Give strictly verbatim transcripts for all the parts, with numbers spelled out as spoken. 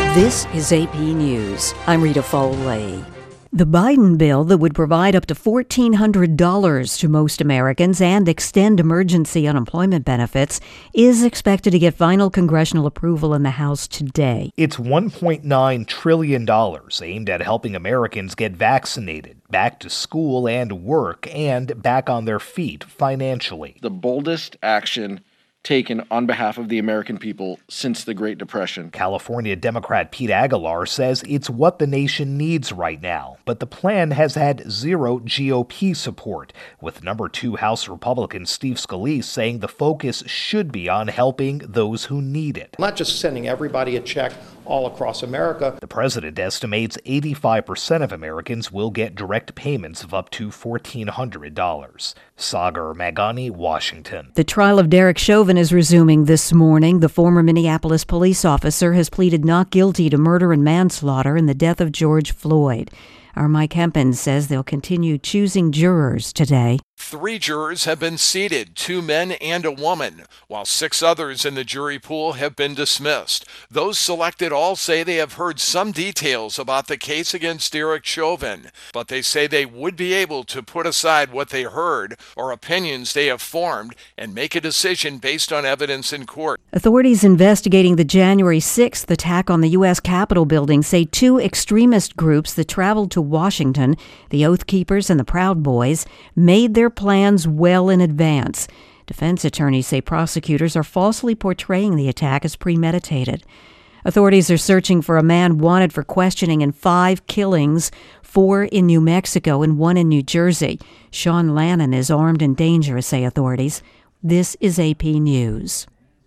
This is A P News. I'm Rita Foley. The Biden bill that would provide up to fourteen hundred dollars to most Americans and extend emergency unemployment benefits is expected to get final congressional approval in the House today. It's one point nine trillion dollars aimed at helping Americans get vaccinated, back to school and work, and back on their feet financially. The boldest action taken on behalf of the American people since the Great Depression. California Democrat Pete Aguilar says it's what the nation needs right now, but the plan has had zero G O P support, with number two House Republican Steve Scalise saying the focus should be on helping those who need it. Not just sending everybody a check all across America. The president estimates eighty-five percent of Americans will get direct payments of up to fourteen hundred dollars. Sagar Magani, Washington. The trial of Derek Chauvin is resuming this morning. The former Minneapolis police officer has pleaded not guilty to murder and manslaughter in the death of George Floyd. Our Mike Hempens says they'll continue choosing jurors today. Three jurors have been seated, two men and a woman, while six others in the jury pool have been dismissed. Those selected all say they have heard some details about the case against Derek Chauvin, but they say they would be able to put aside what they heard or opinions they have formed and make a decision based on evidence in court. Authorities investigating the January sixth attack on the U S Capitol building say two extremist groups that traveled to Washington, the Oath Keepers and the Proud Boys, made their plans well in advance. Defense attorneys say prosecutors are falsely portraying the attack as premeditated. Authorities are searching for a man wanted for questioning in five killings, four in New Mexico and one in New Jersey. Sean Lannon is armed and dangerous, say authorities. This is A P News.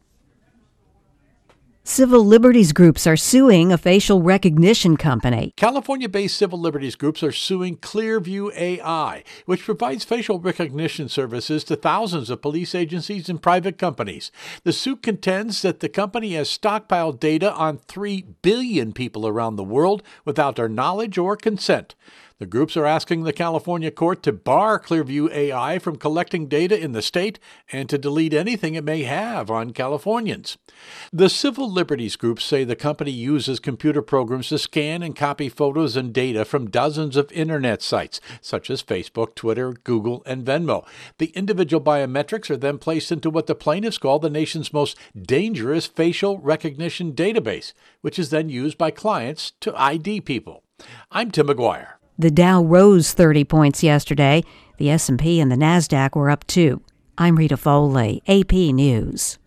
Civil liberties groups are suing a facial recognition company. California-based civil liberties groups are suing Clearview A I, which provides facial recognition services to thousands of police agencies and private companies. The suit contends that the company has stockpiled data on three billion people around the world without their knowledge or consent. The groups are asking the California court to bar Clearview A I from collecting data in the state and to delete anything it may have on Californians. The civil liberties groups say the company uses computer programs to scan and copy photos and data from dozens of internet sites, such as Facebook, Twitter, Google, and Venmo. The individual biometrics are then placed into what the plaintiffs call the nation's most dangerous facial recognition database, which is then used by clients to I D people. I'm Tim McGuire. The Dow rose thirty points yesterday. The S and P and the NASDAQ were up two. I'm Rita Foley, A P News.